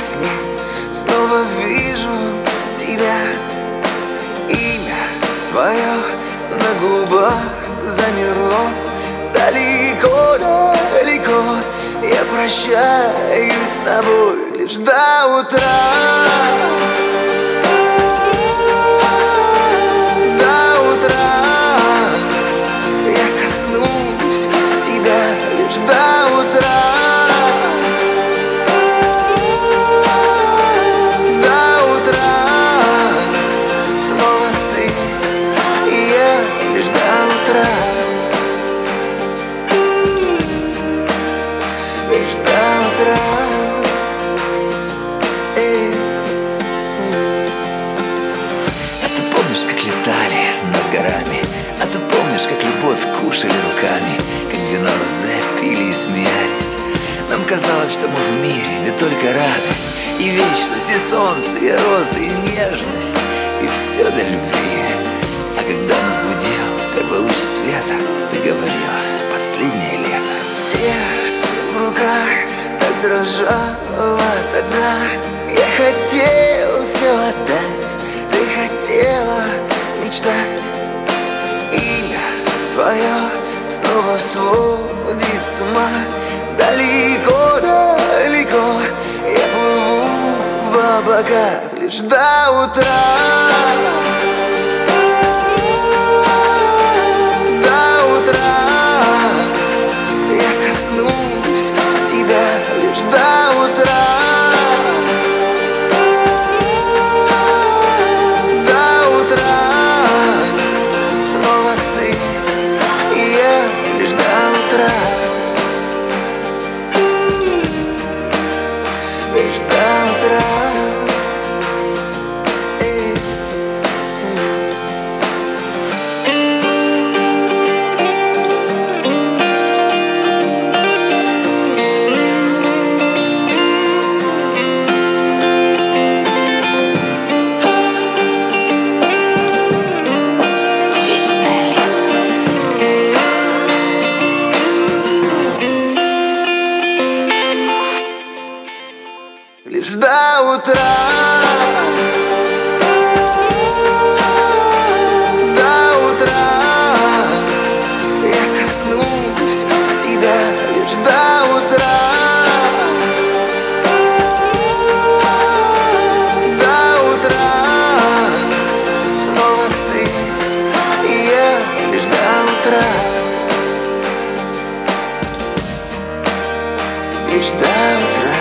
сне снова вижу тебя. Имя твое на губах замерло. Далеко, далеко я прощаюсь с тобой лишь до утра. До утра я коснусь тебя лишь до утра. До утра снова ты и я лишь до утра. Лишь до утра. А ты помнишь, как летали над горами? А ты помнишь, как любовь кушали руками? Как вино розе пили и смеялись? Нам казалось, что мы в мире, где только радость и вечность, и солнце, и розы, и нежность, и все для любви. А когда нас будил первый луч света, ты говорила: последнее лето. Сердце в руках так дрожало тогда. Я хотел все отдать, ты хотела мечтать. Имя твое снова сводит с ума. Далеко, далеко я плыву в облаках лишь до утра. До утра я коснусь тебя лишь до утра. До утра снова ты и я лишь до утра. Лишь до утра. Лишь до утра. До утра я коснусь тебя лишь до утра. До утра снова ты и я лишь до утра. Лишь до утра.